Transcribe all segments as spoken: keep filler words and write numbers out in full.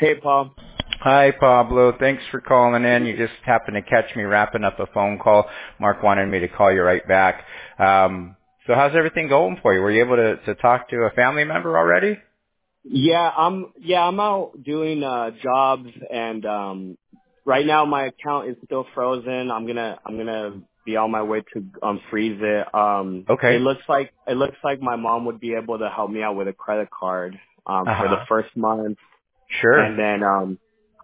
Hey, Paul. Hi, Pablo. Thanks for calling in. You just happened to catch me wrapping up a phone call. Mark wanted me to call you right back. Um, so how's everything going for you? Were you able to, to talk to a family member already? Yeah, I'm yeah, I'm out doing uh jobs and um right now my account is still frozen. I'm going to I'm going to be on my way to um freeze it. Um it Okay. looks like it looks like my mom would be able to help me out with a credit card um for the Uh-huh. first month, Sure. and then um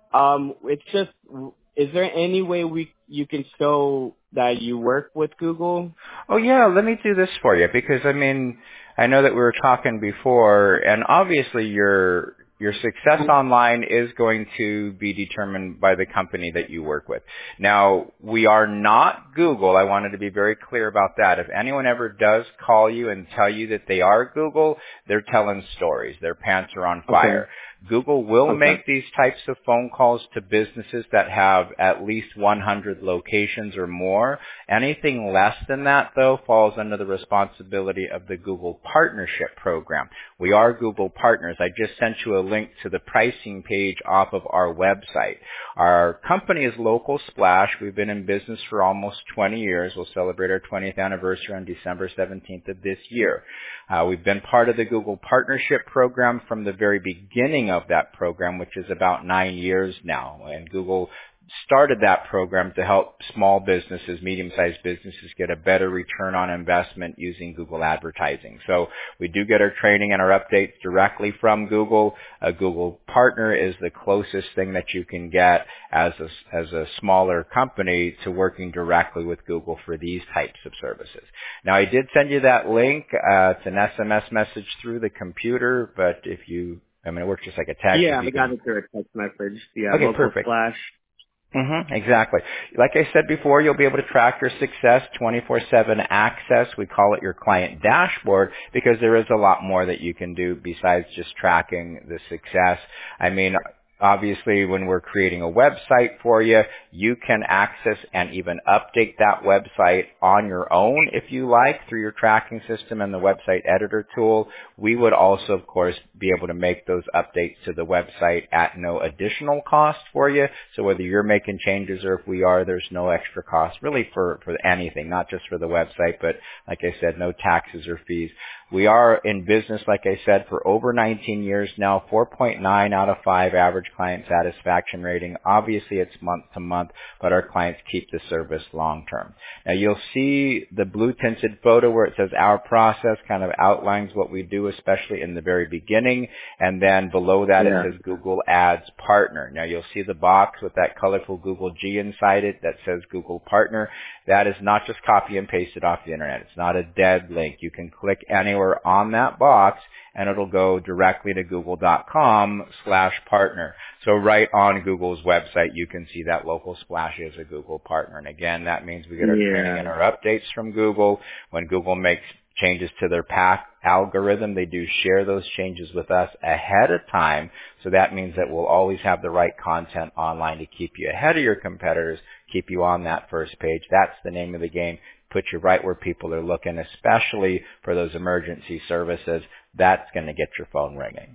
um it's just, is there any way we you can show that you work with Google? Oh yeah, let me do this for you because I mean, I know that we were talking before and obviously your your success online is going to be determined by the company that you work with. Now, we are not Google. I wanted to be very clear about that. If anyone ever does call you and tell you that they are Google, they're telling stories. Their pants are on Okay. fire. Google will Okay. make these types of phone calls to businesses that have at least one hundred locations or more. Anything less than that, though, falls under the responsibility of the Google Partnership Program. We are Google partners. I just sent you a link to the pricing page off of our website. Our company is Local Splash. We've been in business for almost twenty years. We'll celebrate our twentieth anniversary on December seventeenth of this year. Uh, we've been part of the Google Partnership Program from the very beginning of that program, which is about nine years now. And Google started that program to help small businesses, medium-sized businesses get a better return on investment using Google advertising. So we do get our training and our updates directly from Google. A Google partner is the closest thing that you can get as a, as a smaller company to working directly with Google for these types of services. Now, I did send you that link. Uh, it's an S M S message through the computer, but if you, I mean, it works just like a text. If Yeah, you I got can, it through a text message. Yeah, okay, Local perfect. Splash. Mm-hmm, exactly. Like I said before, you'll be able to track your success, twenty-four seven access. We call it your client dashboard because there is a lot more that you can do besides just tracking the success. I mean, obviously, when we're creating a website for you, you can access and even update that website on your own if you like through your tracking system and the website editor tool. We would also, of course, be able to make those updates to the website at no additional cost for you. So whether you're making changes or if we are, there's no extra cost really for, for anything, not just for the website, but like I said, no taxes or fees. We are in business, like I said, for over nineteen years now, four point nine out of five average client satisfaction rating. Obviously, it's month to month, but our clients keep the service long term. Now, you'll see the blue tinted photo where it says our process kind of outlines what we do, especially in the very beginning. And then below that, it Yeah. says Google Ads Partner. Now, you'll see the box with that colorful Google G inside it that says Google Partner. That is not just copy and pasted off the internet. It's not a dead link. You can click anywhere on that box and it'll go directly to google.com slash partner. So right on Google's website, you can see that Local Splash is a Google partner. And again, that means we get our training Yeah. and our updates from Google. When Google makes changes to their path algorithm, they do share those changes with us ahead of time. So that means that we'll always have the right content online to keep you ahead of your competitors, keep you on that first page. That's the name of the game. Put you right where people are looking, especially for those emergency services. That's going to get your phone ringing.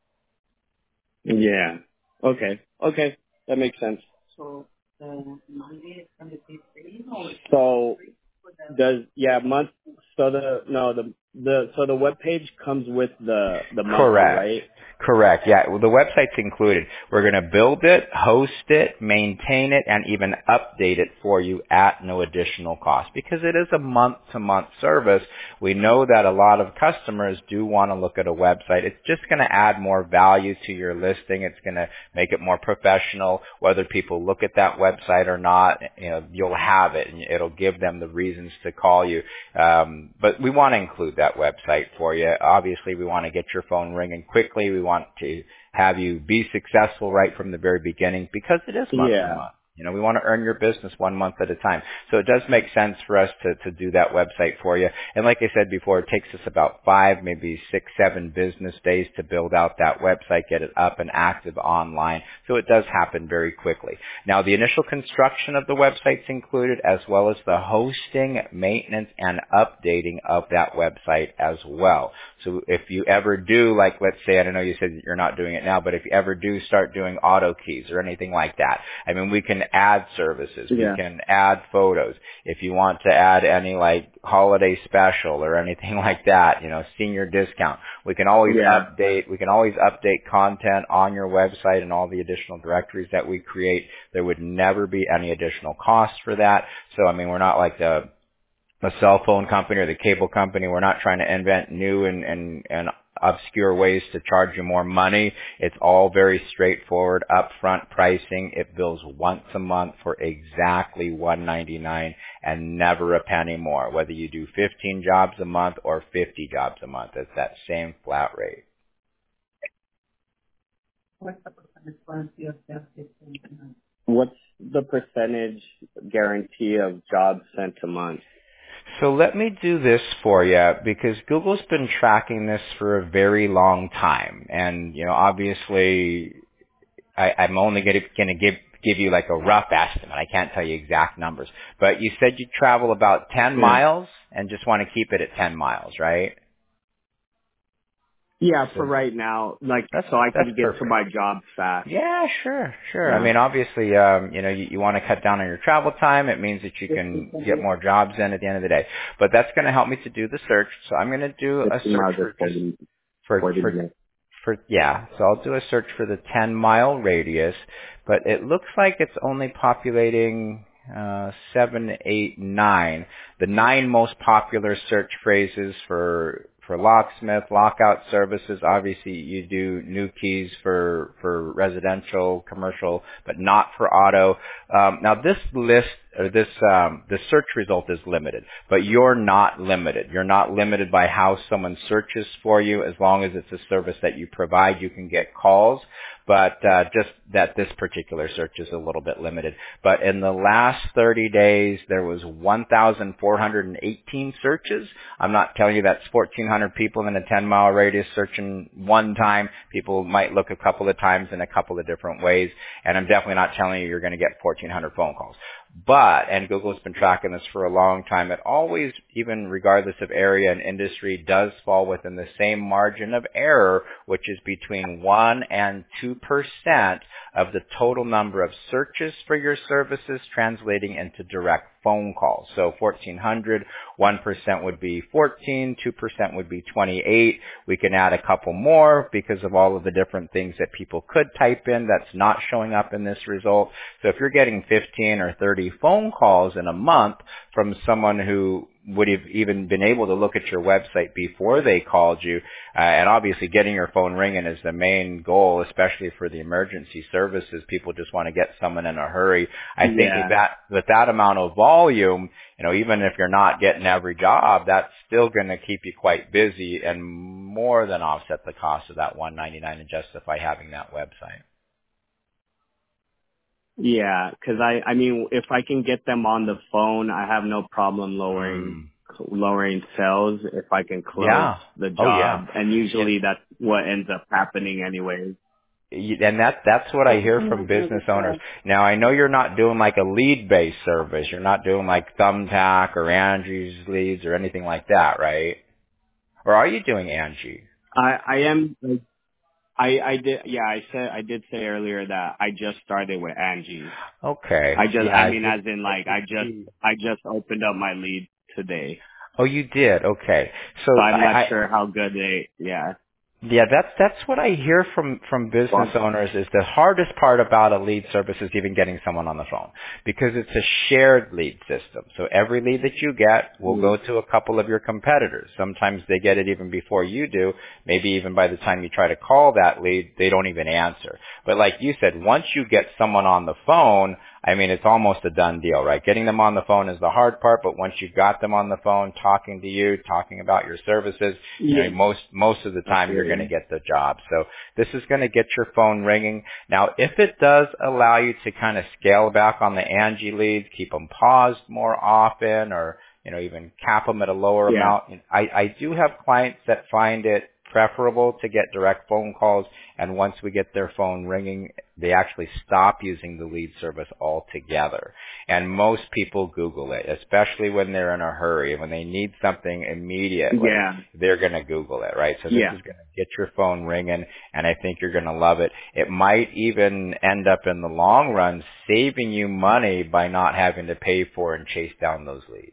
Yeah. Okay. Okay. That makes sense. So does yeah month so the no the the so the web page comes with the the monthly, Correct. right? Correct. Yeah. Well, the website's included. We're going to build it, host it, maintain it, and even update it for you at no additional cost because it is a month-to-month service. We know that a lot of customers do want to look at a website. It's just going to add more value to your listing. It's going to make it more professional. Whether people look at that website or not, you know, you'll have it, and it'll give them the reasons to call you. Um, but we want to include that website for you. Obviously, we want to get your phone ringing quickly. We want to have you be successful right from the very beginning because it is month to Yeah. month. You know, we want to earn your business one month at a time. So it does make sense for us to, to do that website for you. And like I said before, it takes us about five, maybe six, seven business days to build out that website, get it up and active online. So it does happen very quickly. Now, the initial construction of the website's included, as well as the hosting, maintenance, and updating of that website as well. So if you ever do, like, let's say, I don't know, you said that you're not doing it now, but if you ever do start doing auto keys or anything like that, I mean, we can add services. Yeah. We can add photos. If you want to add any like holiday special or anything like that, you know, senior discount, we can always Yeah. update, we can always update content on your website and all the additional directories that we create. There would never be any additional cost for that. So, I mean, we're not like the, a cell phone company or the cable company. We're not trying to invent new and, and, and obscure ways to charge you more money. It's all very straightforward, upfront pricing. It bills once a month for exactly one ninety-nine and never a penny more, whether you do fifteen jobs a month or fifty jobs a month. It's that same flat rate. What's the percentage guarantee of fifteen a month? What's the percentage guarantee of jobs sent a month? So let me do this for you, because Google's been tracking this for a very long time. And, you know, obviously I, I'm only going to give, give you like a rough estimate. I can't tell you exact numbers. But you said you travel about ten Yeah. miles and just want to keep it at ten miles, right? Yeah, So for right now, like, that's, so I that's can get perfect. to my job fast. Yeah, sure, sure. Yeah. I mean, obviously, um, you know, you, you want to cut down on your travel time. It means that you can get more jobs in at the end of the day. But that's going to help me to do the search. So I'm going to do a fifteen search miles for is just forty, for forty for minutes. for yeah. So I'll do a search for the ten mile radius, but it looks like it's only populating uh seven, eight, nine. The nine most popular search phrases for for locksmith, lockout services. Obviously, you do new keys for for residential, commercial, but not for auto. Um, now, this list or this um, the search result is limited, but you're not limited. You're not limited by how someone searches for you. As long as it's a service that you provide, you can get calls. But uh, just that this particular search is a little bit limited. But in the last thirty days, there was one thousand four hundred eighteen searches. I'm not telling you that's fourteen hundred people in a ten mile radius searching one time. People might look a couple of times in a couple of different ways. And I'm definitely not telling you you're going to get fourteen hundred phone calls. But, and Google's been tracking this for a long time, it always, even regardless of area and industry, does fall within the same margin of error, which is between one and two percent of the total number of searches for your services translating into direct phone calls. So fourteen hundred, one percent would be fourteen, two percent would be twenty-eight. We can add a couple more because of all of the different things that people could type in that's not showing up in this result. So if you're getting fifteen or thirty phone calls in a month from someone who would have even been able to look at your website before they called you, uh, and obviously getting your phone ringing is the main goal, especially for the emergency services. People just want to get someone in a hurry. I Yeah. think with that, with that amount of volume, you know, even if you're not getting every job, that's still going to keep you quite busy and more than offset the cost of that one ninety-nine and justify having that website. Yeah, because I, I mean, if I can get them on the phone, I have no problem lowering Mm. lowering sales if I can close Yeah. the job. Oh, yeah. And usually that's what ends up happening anyways. And that that's what I hear from business owners. Now, I know you're not doing like a lead-based service. You're not doing like Thumbtack or Angie's Leads or anything like that, right? Or are you doing Angie? I, I am, I, I did, yeah, I said, I did say earlier that I just started with Angie. Okay. I just, Yeah, I I mean, did. as in like, I just, I just opened up my lead today. Oh, you did. Okay. So So I'm I, not I sure how good they, yeah. Yeah, that's that's what I hear from from business owners is the hardest part about a lead service is even getting someone on the phone, because it's a shared lead system. So every lead that you get will go to a couple of your competitors. Sometimes they get it even before you do. Maybe even by the time you try to call that lead, they don't even answer. But like you said, once you get someone on the phone, I mean, it's almost a done deal, right? Getting them on the phone is the hard part, but once you've got them on the phone, talking to you, talking about your services, you Yeah. know, most, most of the time Absolutely. you're going to get the job. So this is going to get your phone ringing. Now, if it does allow you to kind of scale back on the Angie leads, keep them paused more often, or, you know, even cap them at a lower Yeah. amount, I, I do have clients that find it preferable to get direct phone calls, and once we get their phone ringing, they actually stop using the lead service altogether. And most people Google it, especially when they're in a hurry, when they need something immediately. Yeah. They're going to Google it, right? So this Yeah. is going to get your phone ringing, and I think you're going to love it. It might even end up in the long run saving you money by not having to pay for and chase down those leads.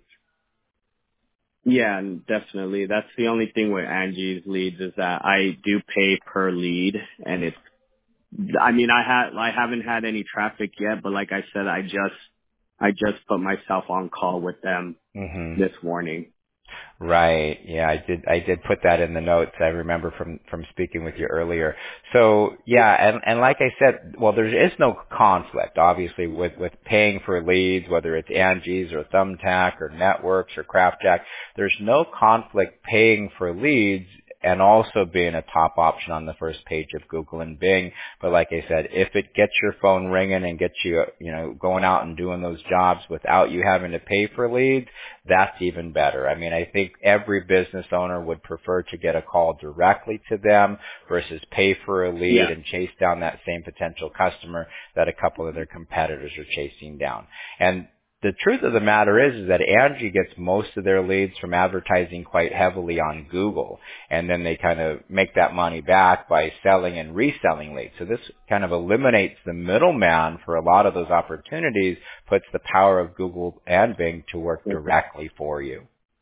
Yeah, definitely. That's the only thing with Angie's leads is that I do pay per lead, and it's. I mean, I had I haven't had any traffic yet, but like I said, I just I just put myself on call with them Mm-hmm. this morning. Right. Yeah, I did. I did put that in the notes. I remember from from speaking with you earlier. So yeah, and and like I said, well, there is no conflict, obviously, with with paying for leads, whether it's Angie's or Thumbtack or Networks or CraftJack. There's no conflict paying for leads and also being a top option on the first page of Google and Bing. But like I said, if it gets your phone ringing and gets you, you know, going out and doing those jobs without you having to pay for leads, that's even better. I mean, I think every business owner would prefer to get a call directly to them versus pay for a lead Yeah. and chase down that same potential customer that a couple of their competitors are chasing down. And the truth of the matter is, is that Angie gets most of their leads from advertising quite heavily on Google, and then they kind of make that money back by selling and reselling leads. So this kind of eliminates the middleman for a lot of those opportunities, puts the power of Google and Bing to work directly for you.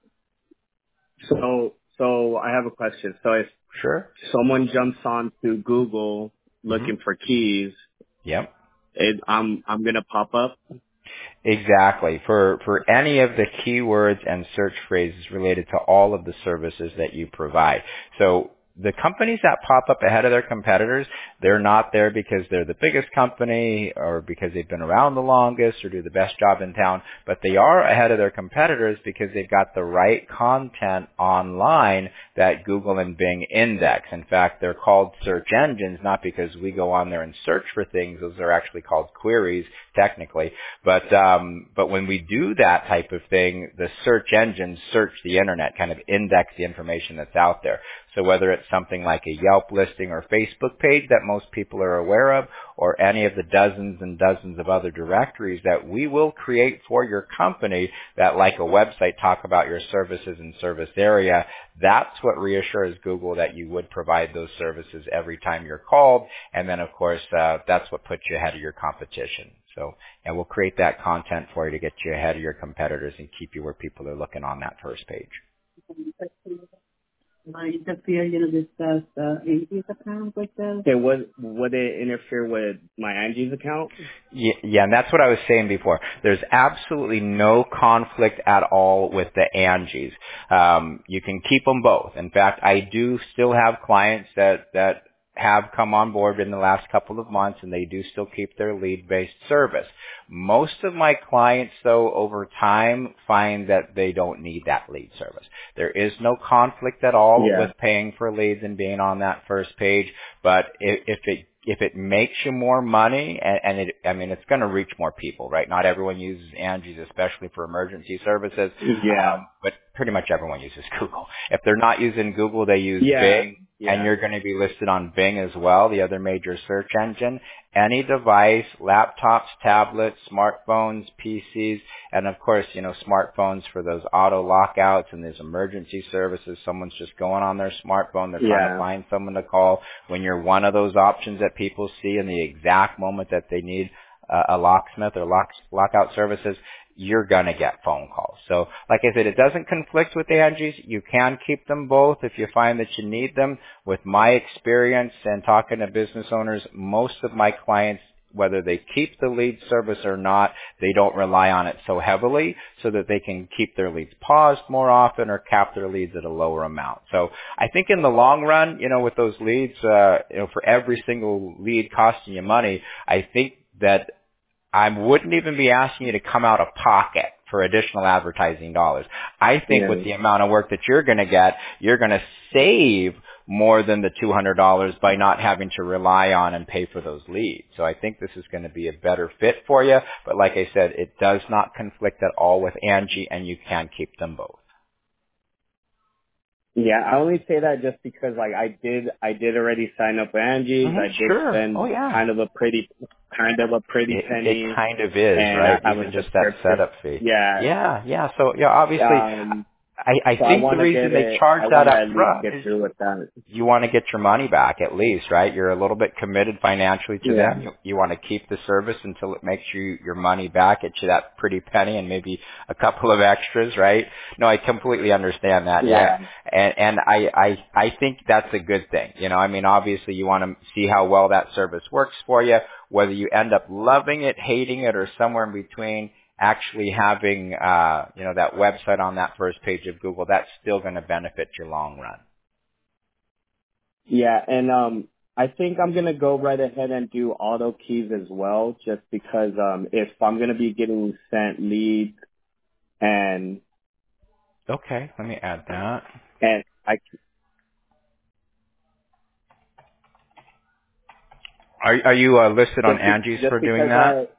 So so I have a question. So if Sure. someone jumps on to Google looking Mm-hmm. for keys, Yep. it, I'm I'm gonna pop up. Exactly. For for any of the keywords and search phrases related to all of the services that you provide. So the companies that pop up ahead of their competitors, they're not there because they're the biggest company or because they've been around the longest or do the best job in town, but they are ahead of their competitors because they've got the right content online that Google and Bing index. In fact, they're called search engines, not because we go on there and search for things. Those are actually called queries, technically. But um, but when we do that type of thing, the search engines search the internet, kind of index the information that's out there. So whether it's something like a Yelp listing or Facebook page that most people are aware of, or any of the dozens and dozens of other directories that we will create for your company that, like a website, talk about your services and service area, that's what reassures Google that you would provide those services every time you're called. And then, of course, uh, that's what puts you ahead of your competition. So, and we'll create that content for you to get you ahead of your competitors and keep you where people are looking on that first page. I interfere, you know, this uh, uh, Angie's account with this. Okay, would would it interfere with my Angie's account? Yeah, yeah, and that's what I was saying before. There's absolutely no conflict at all with the Angies. Um, you can keep them both. In fact, I do still have clients that that have come on board in the last couple of months, and they do still keep their lead-based service. Most of my clients, though, over time find that they don't need that lead service. There is no conflict at all Yeah. with paying for leads and being on that first page, but if, if it if it makes you more money, and, and it, I mean, it's going to reach more people, right? Not everyone uses Angie's, especially for emergency services. Yeah. Um, but pretty much everyone uses Google. If they're not using Google, they use Yeah. Bing. Yeah. And you're going to be listed on Bing as well, the other major search engine. Any device, laptops, tablets, smartphones, P Cs, and of course, you know, smartphones for those auto lockouts and there's emergency services. Someone's just going on their smartphone. They're Yeah. trying to find someone to call. When you're one of those options that people see in the exact moment that they need uh, a locksmith or lock, lockout services, you're going to get phone calls. So, like I said, it doesn't conflict with the Angie's. You can keep them both if you find that you need them. With my experience and talking to business owners, most of my clients, whether they keep the lead service or not, they don't rely on it so heavily so that they can keep their leads paused more often or cap their leads at a lower amount. So I think in the long run, you know, with those leads, uh, you know, for every single lead costing you money, I think that I wouldn't even be asking you to come out of pocket for additional advertising dollars. I think Yeah. with the amount of work that you're going to get, you're going to save more than the two hundred dollars by not having to rely on and pay for those leads. So I think this is going to be a better fit for you. But like I said, it does not conflict at all with Angie, and you can keep them both. Yeah, I only say that just because like I did I did already sign up with Angie's. Mm-hmm, I did sure. spend Oh, yeah. kind of a pretty kind of a pretty It, penny, it kind of is, and I right? have a Even just that subscription. setup fee. Yeah. Yeah, yeah. So, yeah, obviously, Um I, I so I think the wanna reason get they it charge I that wanna up at least front get is through with that. you want to get your money back at least, right? You're a little bit committed financially to Yeah. them. You, you want to keep the service until it makes you your money back, get you that pretty penny and maybe a couple of extras, right? No, I completely understand that. Yeah. Yeah. And, and I, I, I think that's a good thing. You know, I mean, obviously you want to see how well that service works for you, whether you end up loving it, hating it, or somewhere in between. Actually having, uh, you know, that website on that first page of Google, that's still going to benefit your long run. Yeah, and um I think I'm gonna go right ahead and do auto keys as well, just because um if I'm gonna be getting sent leads and Okay, let me add that. and I Are, are you uh, listed on just be, Angie's just for doing because that? I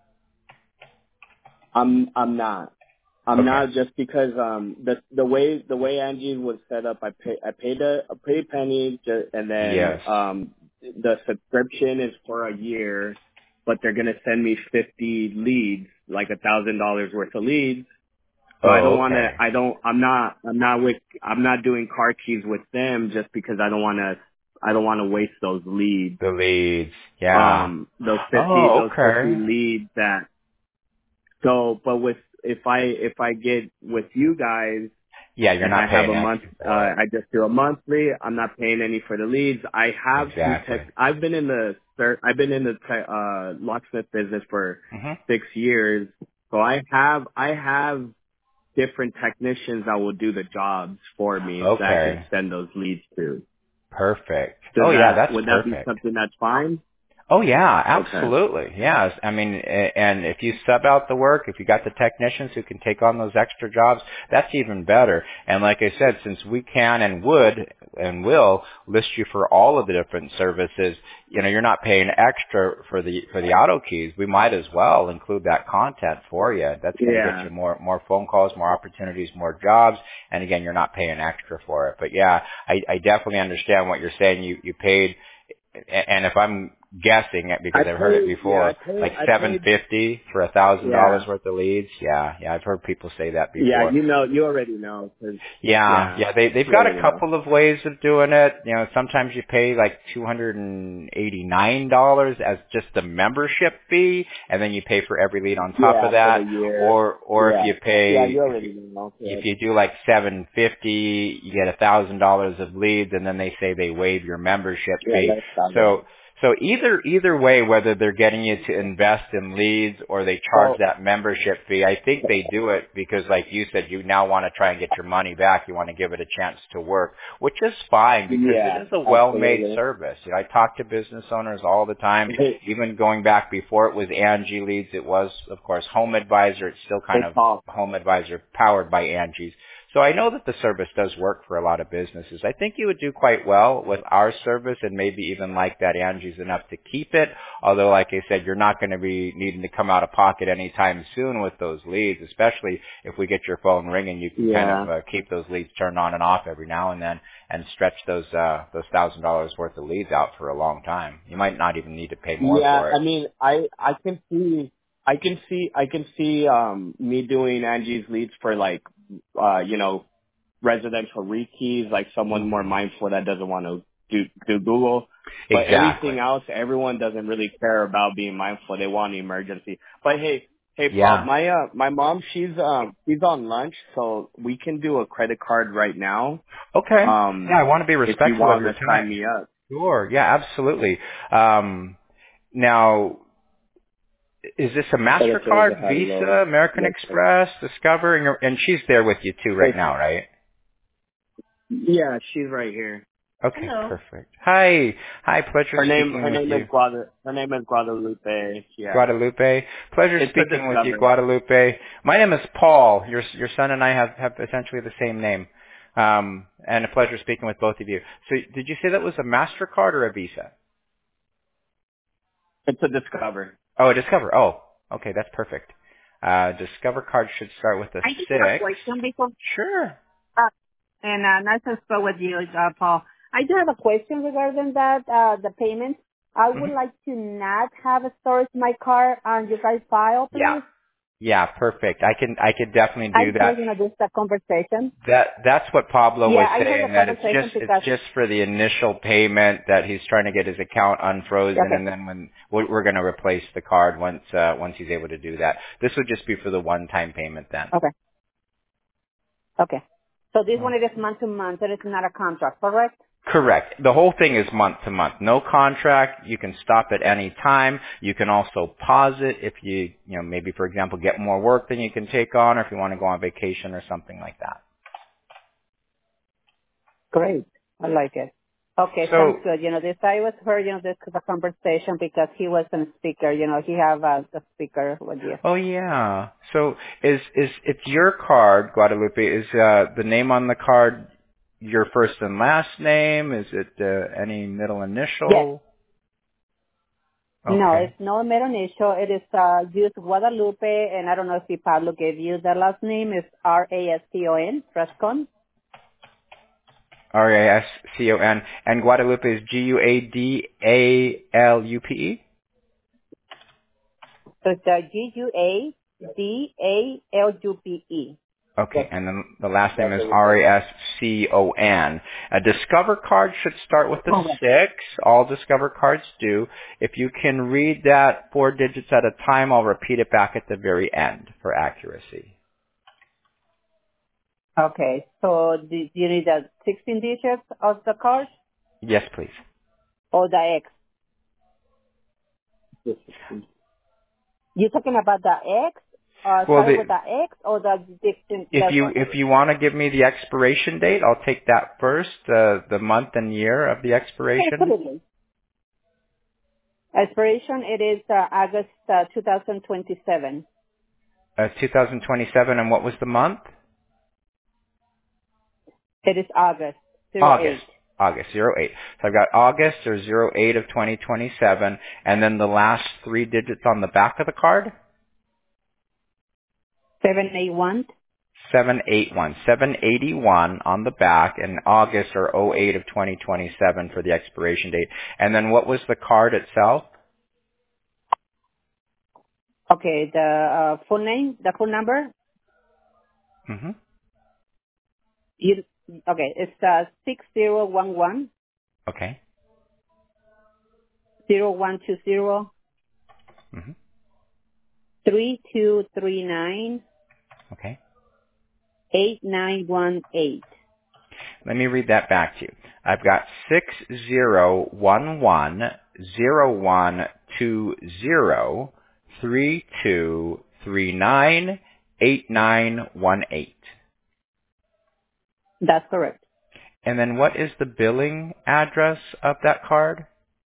I'm I'm not. I'm Okay. not just because um the the way the way Angie was set up, I pay I paid a, a pretty penny ju- and then Yes. um the subscription is for a year, but they're gonna send me fifty leads, like a thousand dollars worth of leads. So I don't Oh, want to. okay. I don't. I'm not. I'm not with. I'm not doing car keys with them just because I don't want to. I don't want to waste those leads. The leads. Yeah. Um, those fifty. Oh, Those fifty okay. leads that. So, but with if I if I get with you guys Yeah, you're and I not have paying a month, extra uh, for it. I just do a monthly. I'm not paying any for the leads. I have some Exactly. tech. I've been in the ser- I've been in the te- uh, locksmith business for hmm six years. So I have I have different technicians that will do the jobs for me that I can Okay. send those leads to. Perfect. Does Oh, yeah, that that's would that be perfect. something that's fine? Oh yeah, Okay. absolutely. Yes. I mean, a- and if you sub out the work, if you got the technicians who can take on those extra jobs, that's even better. And like I said, since we can and would and will list you for all of the different services, you know, you're not paying extra for the for the auto keys. We might as well include that content for you. That's going to get Yeah. you more more phone calls, more opportunities, more jobs. And again, you're not paying extra for it. But yeah, I, I definitely understand what you're saying. You you paid. And if I'm guessing it I because I've heard it paid. Yeah, I before, paid. like I seven paid. fifty for a thousand dollars Yeah. worth of leads. Yeah, yeah, I've heard people say that Yeah. before. You know. You already know. 'Cause- Yeah, yeah. yeah, they they've You got already a know. couple of ways of doing it. You know, sometimes you pay like two hundred and eighty nine dollars as just the membership fee, and then you pay for every lead on top Yeah, of for the that. year. Or or if Yeah. you Yeah, pay you if you already know. Yeah. if you do like seven fifty, you get a thousand dollars of leads, and then they say they waive your membership Yeah, fee. that's not bad. So so either either way, whether they're getting you to invest in leads or they charge So that membership fee, I think they do it because, like you said, you now want to try and get your money back. You want to give it a chance to work, which is fine because it yeah, is a well-made absolutely. service. You know, I talk to business owners all the time. Even going back before it was Angie Leads, it was, of course, Home Advisor. It's still kind It's of all. Home Advisor powered by Angie's. So I know that the service does work for a lot of businesses. I think you would do quite well with our service and maybe even like that Angie's enough to keep it. Although, like I said, you're not going to be needing to come out of pocket anytime soon with those leads, especially if we get your phone ringing. You can kind Yeah. of uh, keep those leads turned on and off every now and then and stretch those uh, those one thousand dollars worth of leads out for a long time. You might not even need to pay more Yeah, for I it. mean, I I can see I can see I can see um me doing Angie's leads for like uh you know residential rekeys, like someone more hmm mindful that doesn't want to do do Google. But Exactly. everything else, everyone doesn't really care about being mindful. They want an emergency. But hey, hey Paul, Yeah. my uh my mom, she's um she's on lunch, so we can do a credit card right now. Okay. Yeah, Um I want to be if you respectful of want your to sign time. me up. Sure. Yeah, absolutely. Um, now, is this a Pero que MasterCard, dejar los, Visa, American los Express, Discover, and, you're- and she's there with you too right now, right? Yeah, she's right here. Okay, Hello. perfect. Hi. Hi, pleasure Her name speaking her with name is you. Guada her name is Guadalupe. Yeah. Guadalupe. Pleasure It's a speaking with you, Discover. Guadalupe. My name is Paul. Your your son and I have, have essentially the same name. Um, and a pleasure speaking with both of you. So did you say that was a MasterCard or a Visa? It's a Discover. Oh, a Discover. Oh, okay, that's perfect. Uh, Discover card should start with a I just have a six. question before, Sure. uh, and uh, nice to speak with you, uh, Paul. I do have a question regarding that, uh, the payment. I hmm would like to not have a storage in my car on your guys' file, Yeah. please. Yeah, perfect. I can I could definitely I do that. heard, you know, this a conversation. That that's what Pablo Yeah, was I heard the saying. That it's just conversation it's because, just for the initial payment that he's trying to get his account unfrozen, okay, and then when we're, we're going to replace the card once uh, once he's able to do that. This would just be for the one time payment then. okay, okay. So this one Oh. it is month to month. It is not a contract, correct? Correct. The whole thing is month to month. No contract. You can stop at any time. You can also pause it if you, you know, maybe for example get more work than you can take on, or if you want to go on vacation or something like that. Great. I like it. Okay, sounds So good. You know, this I was heard, you know, this the conversation because he was a speaker, you know, he have uh, the speaker with you. Oh yeah. So is is it's your card, Guadalupe? Is uh, the name on the card your first and last name? Is it uh, any middle Yes. initial? No, Okay. it's no Meronisho. It is uh used Guadalupe, and I don't know if he Pablo gave you the last name. It's R A S T O N, Rascon. R A S C O N. And Guadalupe is G U A D A L U P E. So it's uh, G U A D A L U P E. Okay, That's and then the last name that's is what you R said. A S C O N. A Discover card should start with the Okay. six. All Discover cards do. If you can read that four digits at a time, I'll repeat it back at the very end for accuracy. Okay. So do you need the sixteen digits of the card Yes, please. or the X? You talking about the X? Uh, Well, starting the, with the X or the distinct, if the you if you want to give me the expiration date, I'll take that first. Uh, the month and year of the expiration. absolutely. Expiration, it is uh, August uh, twenty twenty-seven. Uh, two thousand twenty-seven, and what was the month? It is August zero August. eight. August, zero eight. So I've got August or zero eight of twenty twenty-seven, and then the last three digits on the back of the card? seven eight one. seven eight one. seven eighty-one on the back, and August or oh eight of twenty twenty-seven for the expiration date. And then what was the card itself? Okay, the uh, full name, the full number. Mm-hmm. You, okay, it's uh, six zero one one Okay. zero one two zero Mm-hmm. three two three nine Okay. eight nine one eight. Let me read that back to you. I've got six zero one one zero one two zero three two three nine eight nine one eight. That's correct. And then what is the billing address of that card?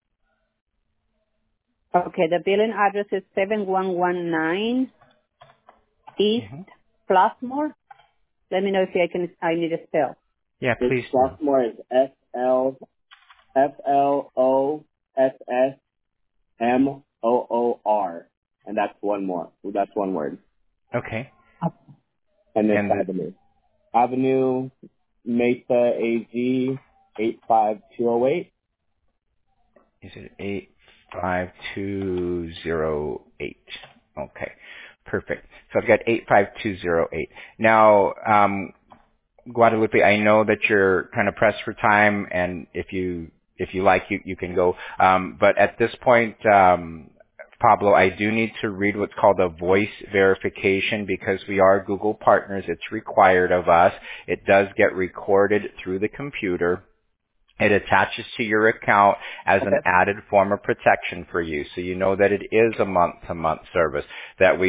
Okay, the billing address is seven one one nine East hmm Flossmoor. Let me know if I can. I need a spell. Yeah, This please do. sophomore is S L F L O S S M O O R, and that's one more. That's one word. Okay. And it's And the, Avenue. Avenue Mesa A G eight five two zero eight. is it eight five two zero eight? Okay. Perfect. So I've got eight five two zero eight. Now, um, Guadalupe, I know that you're kind of pressed for time, and if you if you like, you you can go. Um, but at this point, um, Pablo, I do need to read what's called a voice verification because we are Google partners. It's required of us. It does get recorded through the computer. It attaches to your account as an Okay. added form of protection for you. So you know that it is a month-to-month service, that we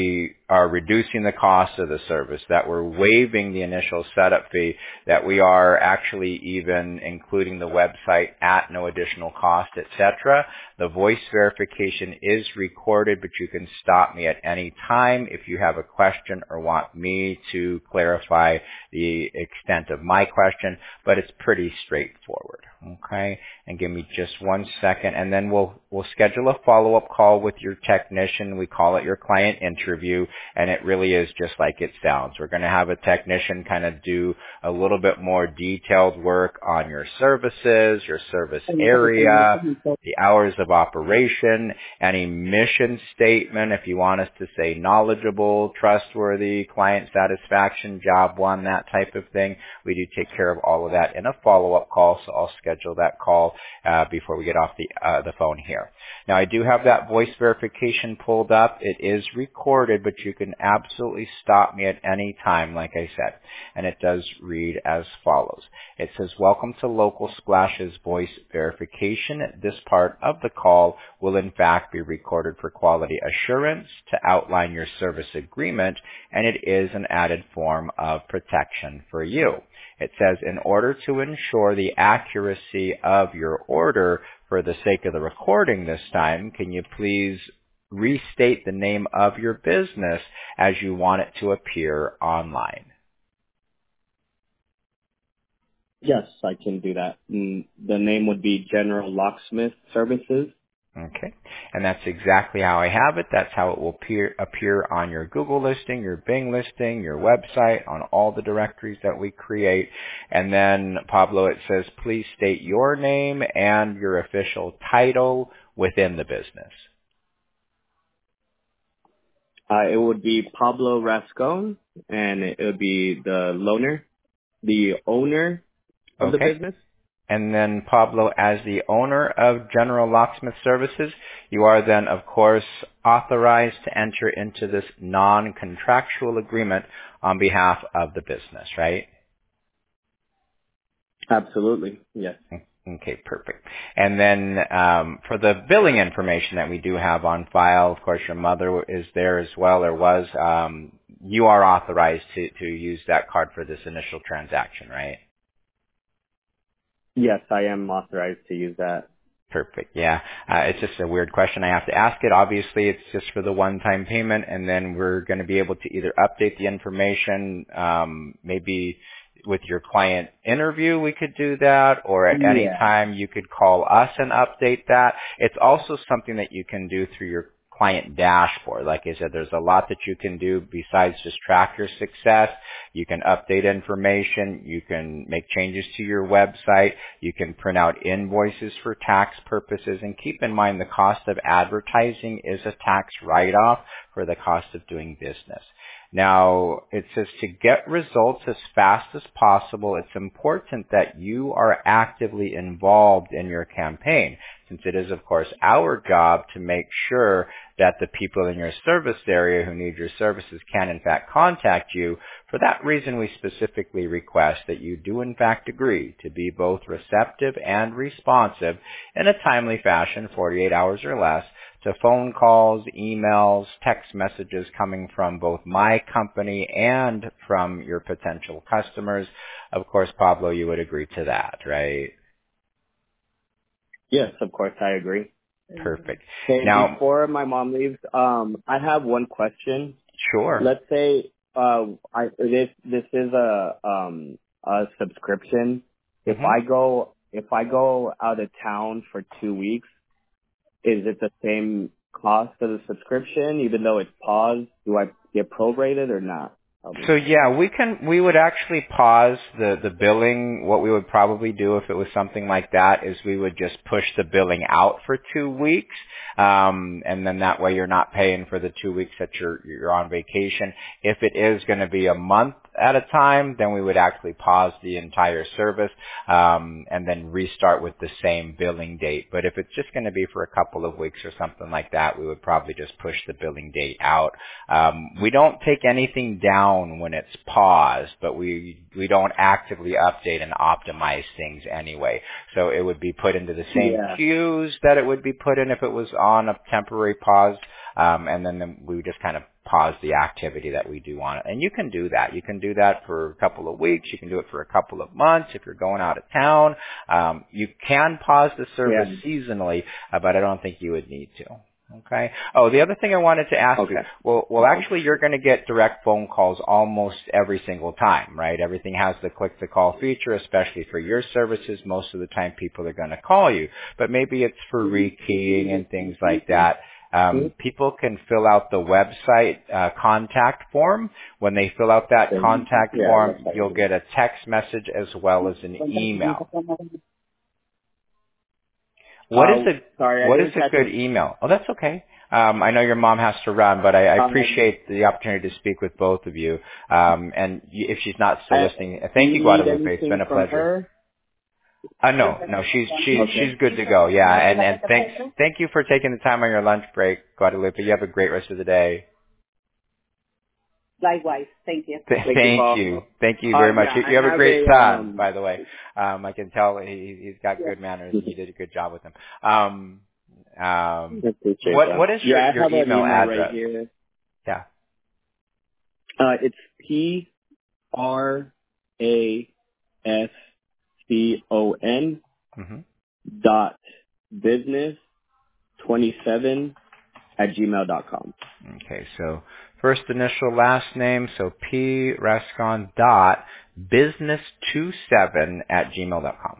are reducing the cost of the service, that we're waiving the initial setup fee, that we are actually even including the website at no additional cost, et cetera. The voice verification is recorded, but you can stop me at any time if you have a question or want me to clarify the extent of my question, but it's pretty straightforward. Okay, and give me just one second, and then we'll we'll schedule a follow-up call with your technician. We call it your client interview, and it really is just like it sounds. We're going to have a technician kind of do a little bit more detailed work on your services, your service area, the hours of operation, any mission statement, if you want us to say knowledgeable, trustworthy, client satisfaction, job one, that type of thing. We do take care of all of that in a follow-up call, so I'll schedule that call uh, before we get off the uh, the phone here. Now, I do have that voice verification pulled up. It is recorded, but you can absolutely stop me at any time, like I said. And it does read as follows. It says, "Welcome to Local Splash's voice verification. This part of the call will in fact be recorded for quality assurance to outline your service agreement, and it is an added form of protection for you." It says, "In order to ensure the accuracy of your order, for the sake of the recording this time, can you please restate the name of your business as you want it to appear online?" Yes, I can do that. Mm, The name would be General Locksmith Services. Okay, and that's exactly how I have it. That's how it will appear, appear on your Google listing, your Bing listing, your website, on all the directories that we create. And then, Pablo, it says, please state your name and your official title within the business. Uh, it would be Pablo Rascon, and it would be the loaner, the owner of Okay. the business. And then, Pablo, as the owner of General Locksmith Services, you are then, of course, authorized to enter into this non-contractual agreement on behalf of the business, right? Absolutely, yes. Okay, perfect. And then um, for the billing information that we do have on file, of course, your mother is there as well, or was. Um, you are authorized to, to use that card for this initial transaction, right? Yes, I am authorized to use that. Perfect. Yeah. Uh, it's just a weird question. I have to ask it. Obviously, it's just for the one-time payment, and then we're going to be able to either update the information, um, maybe with your client interview, we could do that, or at Yeah. any time you could call us and update that. It's also something that you can do through your client dashboard. Like I said, there's a lot that you can do besides just track your success. You can update information. You can make changes to your website. You can print out invoices for tax purposes. And keep in mind, the cost of advertising is a tax write-off for the cost of doing business. Now, it says to get results as fast as possible, it's important that you are actively involved in your campaign, since it is, of course, our job to make sure that the people in your service area who need your services can, in fact, contact you. For that reason, we specifically request that you do, in fact, agree to be both receptive and responsive in a timely fashion, forty-eight hours or less, to phone calls, emails, text messages coming from both my company and from your potential customers. Of course, Pablo, you would agree to that, right? Yes, of course, I agree. Perfect. Okay, Now, before my mom leaves, um, I have one question. Sure. Let's say uh, I this this is a um a subscription. If Mm-hmm. I go if I go out of town for two weeks, is it the same cost of the subscription, even though it's paused? Do I get prorated or not? So yeah, we can, we would actually pause the, the billing. What we would probably do if it was something like that is we would just push the billing out for two weeks. Um, and then that way you're not paying for the two weeks that you're, you're on vacation. If it is going to be a month at a time, then we would actually pause the entire service, um, and then restart with the same billing date. But if it's just going to be for a couple of weeks or something like that, we would probably just push the billing date out. Um, we don't take anything down when it's paused, but we we don't actively update and optimize things anyway. So it would be put into the same Yeah. queues that it would be put in if it was on a temporary pause, um, and then we would just kind of pause the activity that we do on it. And you can do that. You can do that for a couple of weeks. You can do it for a couple of months if you're going out of town. Um, you can pause the service yeah. seasonally, uh, but I don't think you would need to. Okay. Oh, the other thing I wanted to ask okay. you, well, well, actually, you're going to get direct phone calls almost every single time, right? Everything has the click-to-call feature, especially for your services. Most of the time, people are going to call you, but maybe it's for rekeying and things like that. Um, people can fill out the website uh, contact form. When they fill out that contact yeah, form, you'll get a text message as well as an email. What is a sorry, what is a good email? Oh, that's okay. Um, I know your mom has to run, but I, I appreciate the opportunity to speak with both of you. Um, and if she's not still I, listening, thank you, Guadalupe. It's been a pleasure. Her? Uh, no, no, she's she's okay. she's good to go. Yeah, and and thanks thank you for taking the time on your lunch break, Guadalupe. You have a great rest of the day. Likewise. Thank you. Th- thank, thank you. you. Thank you very uh, much. Yeah, you you have, have a great a, son, um, by the way. Um, I can tell he, he's got good manners, and you did a good job with him. Um, um, what that. what is your, yeah, your I have email, an email address? Right here. Yeah. Uh, it's P R A S C O N Mm-hmm. dot business twenty seven at gmail dot com. Okay, so first initial, last name, so P Rascon dot business two seven at gmail dot com.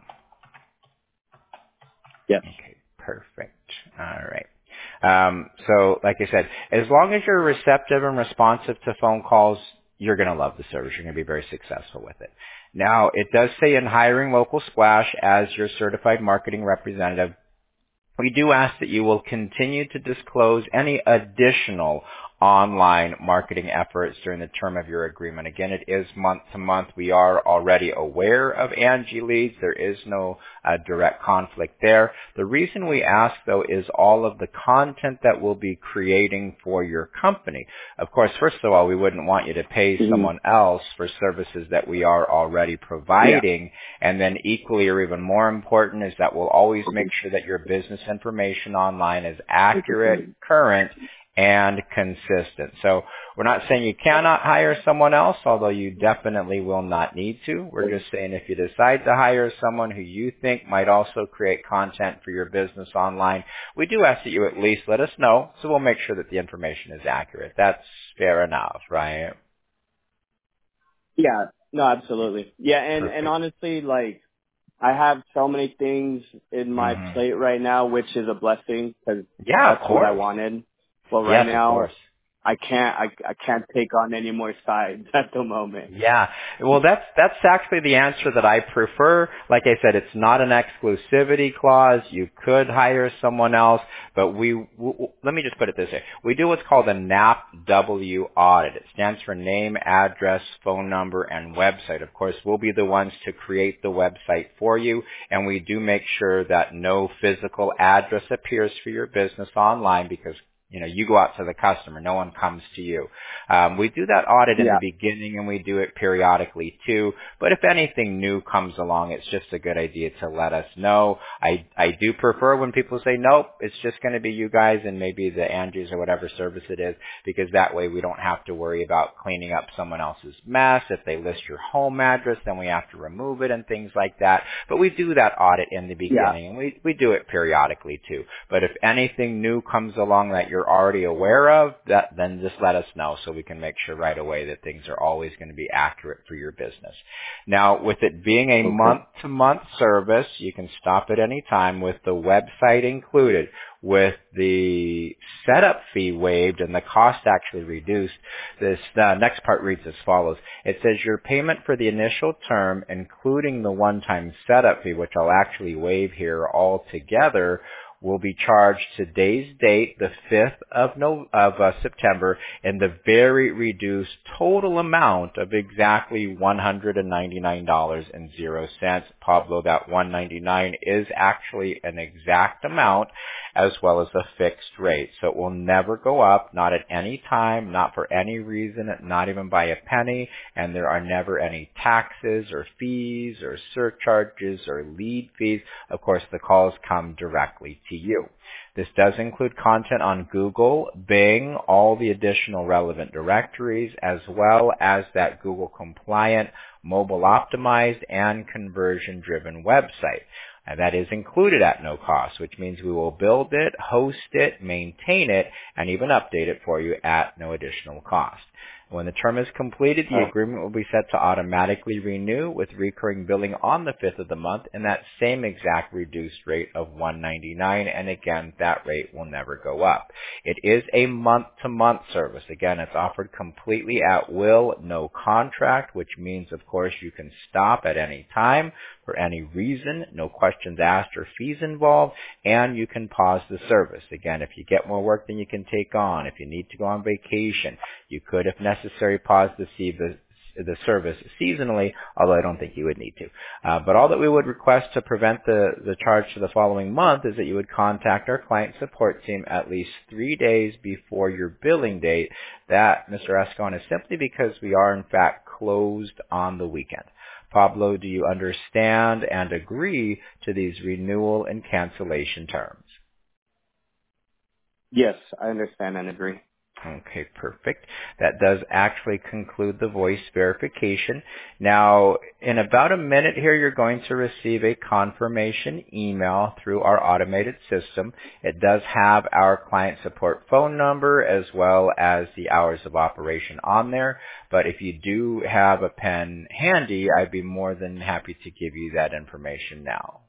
Yes. Okay, perfect. All right. Um, so, like I said, as long as you're receptive and responsive to phone calls, you're going to love the service. You're going to be very successful with it. Now, it does say in hiring Local Splash as your certified marketing representative, we do ask that you will continue to disclose any additional online marketing efforts during the term of your agreement. Again, it is month to month. We are already aware of Angie Leads. There is no uh, direct conflict there. The reason we ask, though, is all of the content that we'll be creating for your company. Of course, first of all, we wouldn't want you to pay mm-hmm. someone else for services that we are already providing. Yeah. And then equally or even more important is that we'll always make sure that your business information online is accurate, current, and consistent. So we're not saying you cannot hire someone else, although you definitely will not need to. We're just saying if you decide to hire someone who you think might also create content for your business online, we do ask that you at least let us know, so we'll make sure that the information is accurate. That's fair enough, right? Yeah, no, absolutely. Yeah, and, Perfect. and honestly, like, I have so many things in my mm-hmm. plate right now, which is a blessing because yeah, that's what I wanted. But right yes, now, of course. I can't, I, I can't take on any more sides at the moment. Yeah. Well, that's, that's actually the answer that I prefer. Like I said, it's not an exclusivity clause. You could hire someone else, but we, w- let me just put it this way. We do what's called a N A P W audit. It stands for name, address, phone number, and website. Of course, we'll be the ones to create the website for you, and we do make sure that no physical address appears for your business online because you know, you go out to the customer. No one comes to you. Um, we do that audit in yeah. the beginning, and we do it periodically too. But if anything new comes along, it's just a good idea to let us know. I I do prefer when people say, nope, it's just going to be you guys and maybe the Angie's or whatever service it is, because that way we don't have to worry about cleaning up someone else's mess. If they list your home address, then we have to remove it and things like that. But we do that audit in the beginning, yeah. and we, we do it periodically too. But if anything new comes along that you're already aware of, that then just let us know so we can make sure right away that things are always going to be accurate for your business. Now, with it being a okay. month-to-month service, you can stop at any time with the website included. With the setup fee waived and the cost actually reduced, this uh, next part reads as follows. It says your payment for the initial term, including the one-time setup fee, which I'll actually waive here altogether, will be charged today's date, the fifth of, no, of uh, September, in the very reduced total amount of exactly one hundred ninety-nine dollars and zero cents. Pablo, that one hundred ninety-nine dollars is actually an exact amount. as well as a fixed rate. So it will never go up, not at any time, not for any reason, not even by a penny, and there are never any taxes or fees or surcharges or lead fees. Of course, the calls come directly to you. This does include content on Google, Bing, all the additional relevant directories, as well as that Google compliant, mobile optimized, and conversion driven website. And that is included at no cost, which means we will build it, host it, maintain it, and even update it for you at no additional cost. When the term is completed, the agreement will be set to automatically renew with recurring billing on the fifth of the month in that same exact reduced rate of one hundred ninety-nine dollars. And again, that rate will never go up. It is a month-to-month service. Again, it's offered completely at will, no contract, which means, of course, you can stop at any time for any reason, no questions asked or fees involved, and you can pause the service. Again, if you get more work than you can take on, if you need to go on vacation, you could, if necessary, pause the, the, the service seasonally, although I don't think you would need to. Uh, but all that we would request to prevent the, the charge for the following month is that you would contact our client support team at least three days before your billing date. That, Mister Escon, is simply because we are, in fact, closed on the weekend. Pablo, do you understand and agree to these renewal and cancellation terms? Yes, I understand and agree. Okay, perfect. That does actually conclude the voice verification. Now, in about a minute here, you're going to receive a confirmation email through our automated system. It does have our client support phone number as well as the hours of operation on there. But if you do have a pen handy, I'd be more than happy to give you that information now.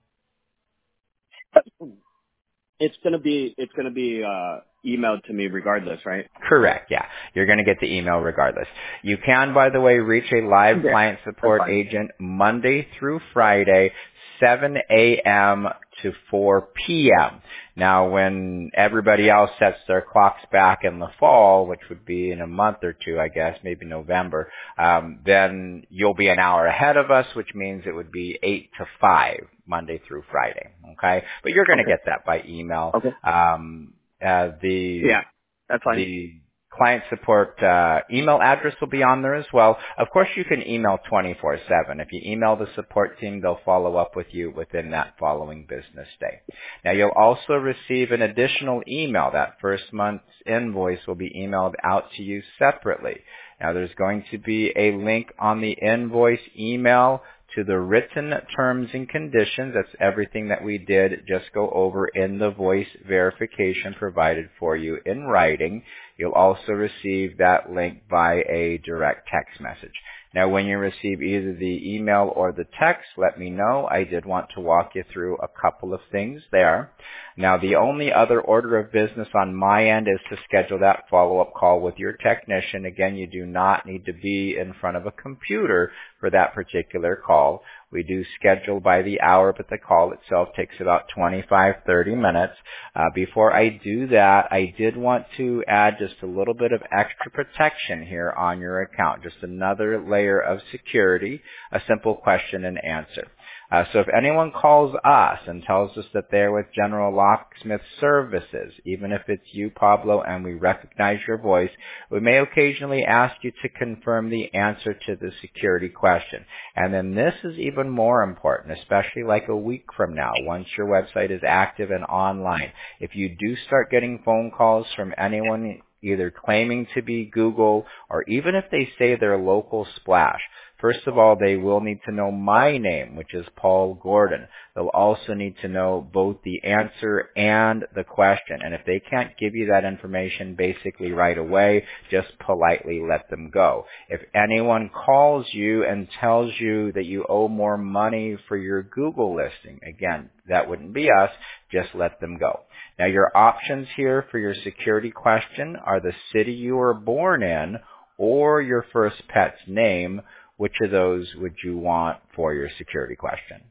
It's gonna be it's gonna be uh, emailed to me regardless, right? Correct. Yeah, you're going to get the email regardless. You can, by the way, reach a live okay. client support agent Monday through Friday, seven a.m. to four p.m. Now, when everybody else sets their clocks back in the fall, which would be in a month or two, I guess, maybe November, um, then you'll be an hour ahead of us, which means it would be eight to five, Monday through Friday. Okay? But you're going to okay. get that by email. Okay. Um, uh, the, yeah, that's fine. The client support uh, email address will be on there as well. Of course, you can email twenty-four seven. If you email the support team, they'll follow up with you within that following business day. Now, you'll also receive an additional email. That first month's invoice will be emailed out to you separately. Now, there's going to be a link on the invoice email to the written terms and conditions. That's everything that we did just go over in the voice verification provided for you in writing. You'll also receive that link by a direct text message. Now, when you receive either the email or the text, let me know. I did want to walk you through a couple of things there. Now, the only other order of business on my end is to schedule that follow-up call with your technician. Again, you do not need to be in front of a computer for that particular call. We do schedule by the hour, but the call itself takes about twenty-five, thirty minutes. Uh, before I do that, I did want to add just a little bit of extra protection here on your account, just another layer of security, a simple question and answer. Uh, so if anyone calls us and tells us that they're with General Locksmith Services, even if it's you, Pablo, and we recognize your voice, we may occasionally ask you to confirm the answer to the security question. And then this is even more important, especially like a week from now, once your website is active and online. If you do start getting phone calls from anyone either claiming to be Google or even if they say they're local Splash, first of all, they will need to know my name, which is Paul Gordon. They'll also need to know both the answer and the question. And if they can't give you that information basically right away, just politely let them go. If anyone calls you and tells you that you owe more money for your Google listing, again, that wouldn't be us. Just let them go. Now, your options here for your security question are the city you were born in or your first pet's name. Which of those would you want for your security question?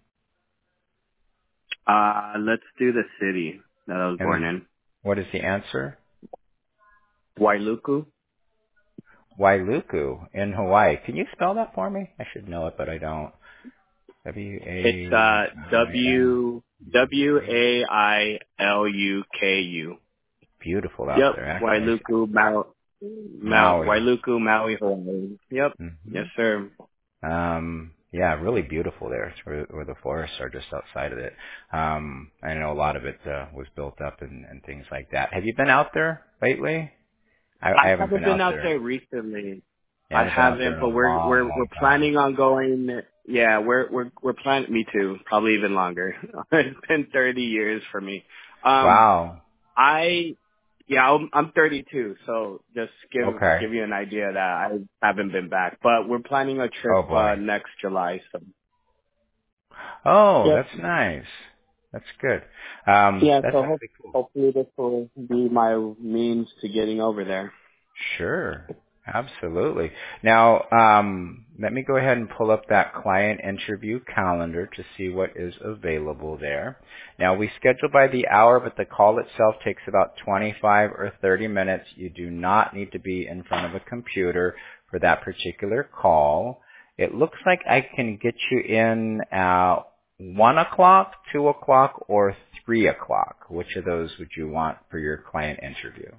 Uh, let's do the city that I was and born in. What is the answer? Wailuku. Wailuku in Hawaii. Can you spell that for me? I should know it, but I don't. W A. It's uh W W A I L U K U. Beautiful out Yep. there, actually. Wailuku, Maui. Maui. Wailuku, Maui, Hawaii. Yep. Mm-hmm. Yes, sir. Um, yeah, really beautiful there. It's where, where the forests are just outside of it. Um, I know a lot of it uh, was built up and, and things like that. Have you been out there lately? I, I I haven't haven't been been out out there. there recently. You I haven't been out there haven't, in but a we're long, we're we're long time. planning on going. Yeah, we're we're we're planning. Me too. Probably even longer. It's been thirty years for me. Um, Wow. I yeah, I'm, I'm thirty-two, so just give Okay. give you an idea that I haven't been back. But we're planning a trip Oh uh, boy. next July. So Oh, yep. that's nice. That's good. Um, Yeah. that's So hope, actually cool. hopefully this will be my means to getting over there. Sure. Absolutely. Now, um, let me go ahead and pull up that client interview calendar to see what is available there. Now, we schedule by the hour, but the call itself takes about twenty-five or thirty minutes. You do not need to be in front of a computer for that particular call. It looks like I can get you in at one o'clock, two o'clock, or three o'clock. Which of those would you want for your client interview?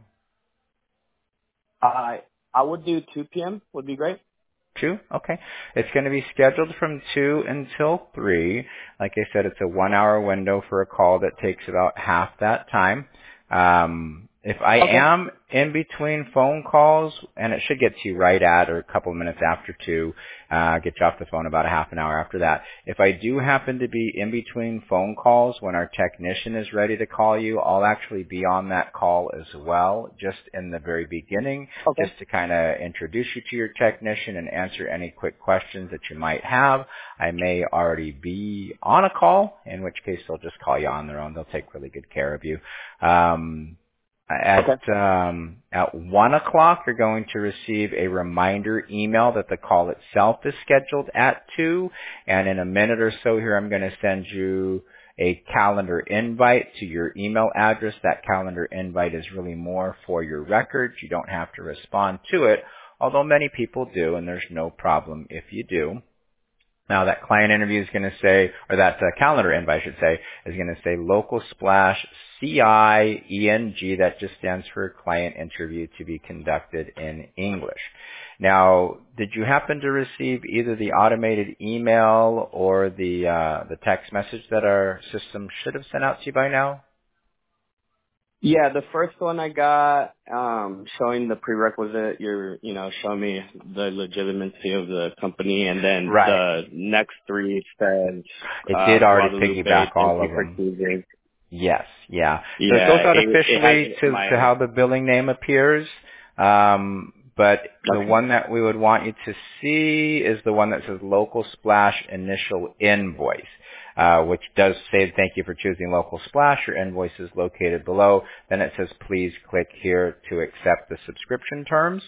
I I would do two p.m. would be great. Two? Okay. It's going to be scheduled from two until three. Like I said, it's a one hour window for a call that takes about half that time. Um, if I Okay. am in between phone calls, and it should get to you right at or a couple of minutes after two, uh, get you off the phone about a half an hour after that. If I do happen to be in between phone calls when our technician is ready to call you, I'll actually be on that call as well, just in the very beginning, Okay. just to kind of introduce you to your technician and answer any quick questions that you might have. I may already be on a call, in which case they'll just call you on their own. They'll take really good care of you. Um, At Okay. um, at one o'clock, you're going to receive a reminder email that the call itself is scheduled at two. And in a minute or so here, I'm going to send you a calendar invite to your email address. That calendar invite is really more for your records. You don't have to respond to it, although many people do, and there's no problem if you do. Now that client interview is going to say, or that uh, calendar invite I should say, is going to say Local Splash C I E N G. That just stands for client interview to be conducted in English. Now, did you happen to receive either the automated email or the uh, the text message that our system should have sent out to you by now? Yeah, the first one I got, um, showing the prerequisite, you're, you know, showing me the legitimacy of the company, and then Right. the next three says, It uh, did already Guadalupe, piggyback thank all you of for them. choosing. Yes, yeah. So it Yeah, goes out it, it has officially it in to, to my, how the billing name appears. Um, but the okay. one that we would want you to see is the one that says Local Splash Initial Invoice, uh, which does say thank you for choosing Local Splash. Your invoice is located below. Then it says please click here to accept the subscription terms.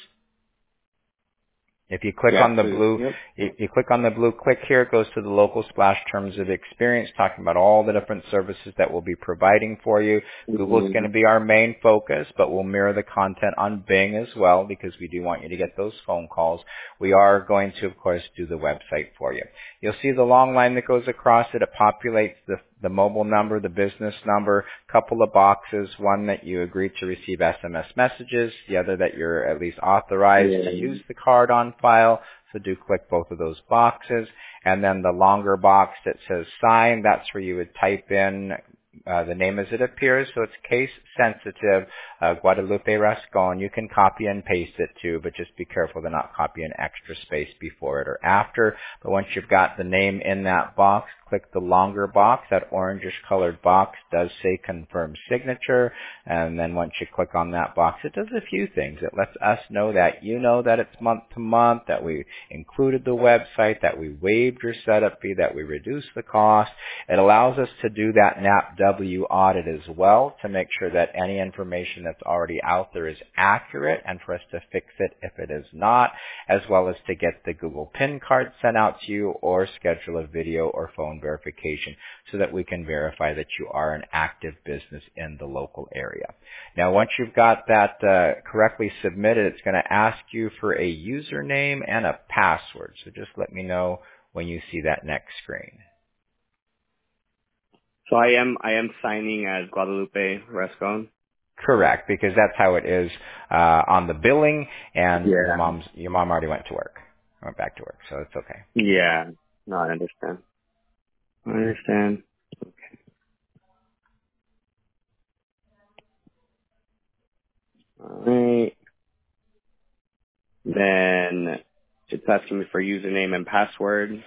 If you click Yeah, on the please. blue, Yep. you, you click on the blue click here, it goes to the Local Splash Terms of Experience, talking about all the different services that we'll be providing for you. Google's going Mm-hmm. to be our main focus, but we'll mirror the content on Bing as well because we do want you to get those phone calls. We are going to, of course, do the website for you. You'll see the long line that goes across it. It populates the, the mobile number, the business number, couple of boxes, one that you agree to receive S M S messages, the other that you're at least authorized Yeah. to use the card on file. So do click both of those boxes. And then the longer box that says sign, that's where you would type in uh, the name as it appears. So it's case sensitive, uh, Guadalupe Rascon. You can copy and paste it too, but just be careful to not copy an extra space before it or after. But once you've got the name in that box, click the longer box. That orangish colored box does say confirm signature. And then once you click on that box, it does a few things. It lets us know that you know that it's month to month, that we included the website, that we waived your setup fee, that we reduced the cost. It allows us to do that N A P W audit as well to make sure that any information that's already out there is accurate and for us to fix it if it is not, as well as to get the Google PIN card sent out to you or schedule a video or phone verification so that we can verify that you are an active business in the local area. Now, once you've got that uh, correctly submitted, it's going to ask you for a username and a password. So just let me know when you see that next screen. So I am I am signing as Guadalupe Rascon. Correct, because that's how it is uh, on the billing, and Yeah. your mom's your mom already went to work, went back to work, so it's okay. Yeah. No, I understand. I understand. All right. Then it's asking me for username and password.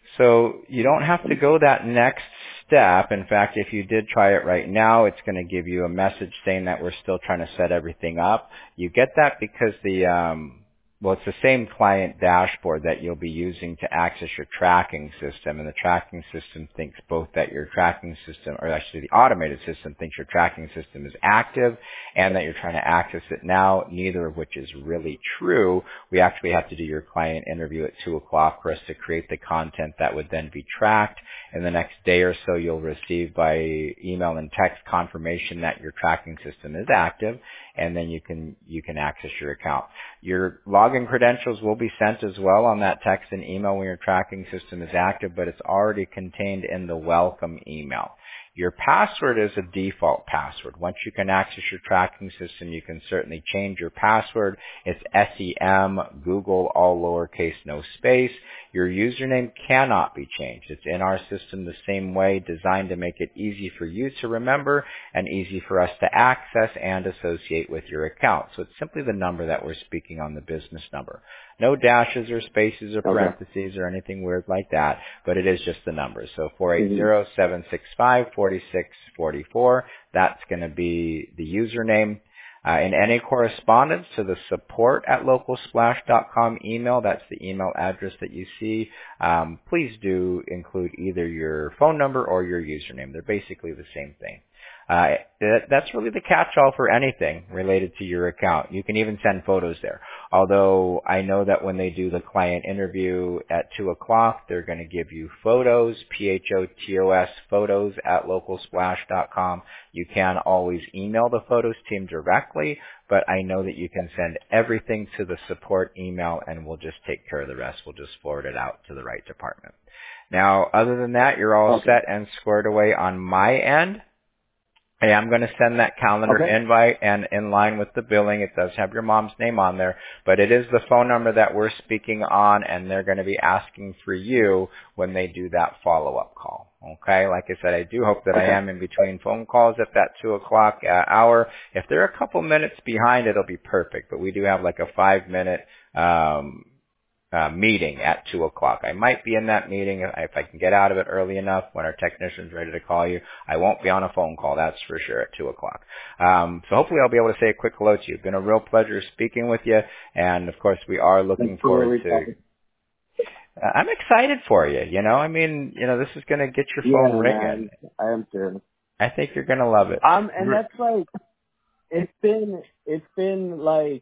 So you don't have to go that next step. In fact, if you did try it right now, it's going to give you a message saying that we're still trying to set everything up. You get that because the, um, well, it's the same client dashboard that you'll be using to access your tracking system. And the tracking system thinks both that your tracking system, or actually the automated system thinks your tracking system is active and that you're trying to access it now, neither of which is really true. We actually have to do your client interview at two o'clock for us to create the content that would then be tracked. In the next day or so, you'll receive by email and text confirmation that your tracking system is active, and then you can you can access your account. Your login credentials will be sent as well on that text and email when your tracking system is active, but it's already contained in the welcome email. Your password is a default password. Once you can access your tracking system, you can certainly change your password. It's S E M, Google, all lowercase, no space. Your username cannot be changed. It's in our system the same way, designed to make it easy for you to remember and easy for us to access and associate with your account. So it's simply the number that we're speaking on, the business number. No dashes or spaces or parentheses okay. or anything weird like that, but it is just the number. So four eight zero, seven six five, four six four four, that's going to be the username. Uh, in any correspondence to the support at local splash dot com email, that's the email address that you see, um, please do include either your phone number or your username. They're basically the same thing. Uh, that, that's really the catch-all for anything related to your account. You can even send photos there. Although I know that when they do the client interview at two o'clock, they're going to give you photos, P H O T O S, photos at local splash dot com. You can always email the photos team directly, but I know that you can send everything to the support email and we'll just take care of the rest. We'll just forward it out to the right department. Now, other than that, you're all okay. set and squared away on my end. Hey, I'm going to send that calendar okay. invite, and in line with the billing, it does have your mom's name on there, but it is the phone number that we're speaking on, and they're going to be asking for you when they do that follow-up call. Okay, like I said, I do hope that okay. I am in between phone calls at that two o'clock uh, hour. If they're a couple minutes behind, it'll be perfect, but we do have like a five-minute um Uh, meeting at two o'clock. I might be in that meeting if, if I can get out of it early enough when our technician's ready to call you. I won't be on a phone call, that's for sure, at two o'clock. Um, so hopefully I'll be able to say a quick hello to you. It's been a real pleasure speaking with you, and of course we are looking forward to... Uh, I'm excited for you, you know. I mean, you know, this is going to get your phone yeah, ringing. Man. I am too. I think you're going to love it. Um, and that's like, it's been, it's been like,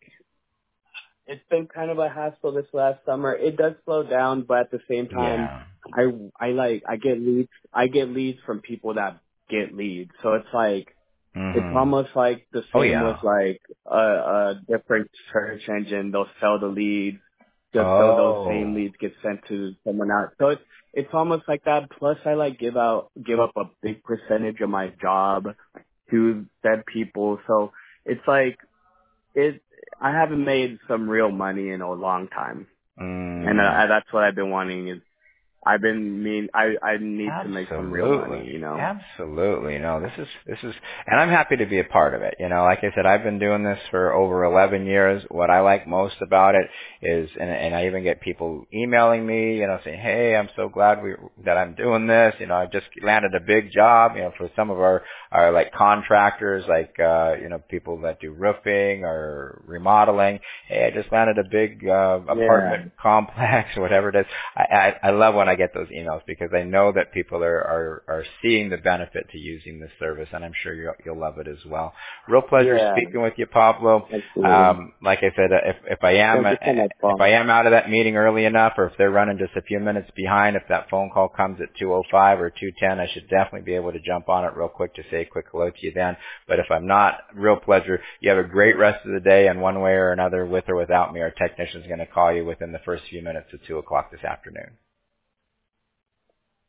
it's been kind of a hassle this last summer. It does slow down, but at the same time, Yeah. I I like I get leads. I get leads from people that get leads. So it's like mm-hmm. it's almost like the same oh, yeah. with like a, a different search engine. They'll sell the leads just oh. so those same leads get sent to someone else. So it's it's almost like that. Plus, I like give out give up a big percentage of my job to said people. So it's like it. I haven't made some real money in a long time, mm. and uh, that's what I've been wanting. Is I've been mean I I need Absolutely. to make some real money, you know. Absolutely. No, this is this is and I'm happy to be a part of it. You know, like I said, I've been doing this for over eleven years. What I like most about it is and and I even get people emailing me, you know, saying, "Hey, I'm so glad we that I'm doing this. You know, I just landed a big job, you know, for some of our our like contractors, like uh, you know, people that do roofing or remodeling. Hey, I just landed a big uh apartment yeah. complex or whatever it is." I I, I love when I I get those emails because I know that people are, are, are seeing the benefit to using this service, and I'm sure you'll, you'll love it as well. Real pleasure yeah. speaking with you, Pablo. Um, like I said, if, if I am if I am out of that meeting early enough, or if they're running just a few minutes behind, if that phone call comes at two oh five or two ten, I should definitely be able to jump on it real quick to say a quick hello to you then. But if I'm not, real pleasure. You have a great rest of the day, and one way or another, with or without me, our technician's going to call you within the first few minutes of two o'clock this afternoon.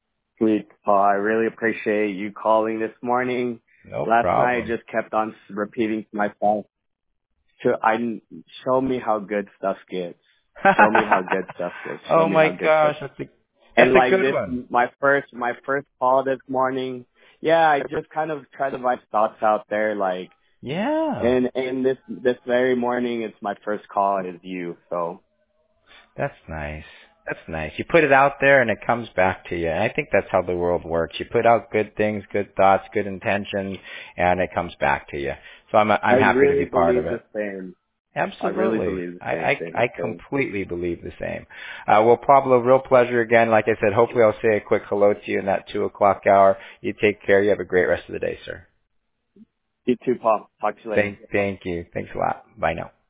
Sweet, Paul. I really appreciate you calling this morning. No Last problem. night I just kept on repeating to myself, to, I, show me how good stuff gets. Show me how good stuff gets. Show Oh me my how good gosh, stuff that's a And that's a like good this, one. my first, my first call this morning, yeah, I just kind of try to vibe thoughts out there, like, Yeah. and, and this, this very morning, it's my first call, it is you, so. That's nice. That's nice. You put it out there and it comes back to you. And I think that's how the world works. You put out good things, good thoughts, good intentions, and it comes back to you. So I'm I'm I happy to really be part of believe it. the same. I really Absolutely. believe the I, same I, thing, I so. completely believe the same. Uh, well, Pablo, real pleasure again. Like I said, hopefully I'll say a quick hello to you in that two o'clock hour. You take care. You have a great rest of the day, sir. You too, Paul. Talk to you later. Thank, thank you. Thanks a lot. Bye now.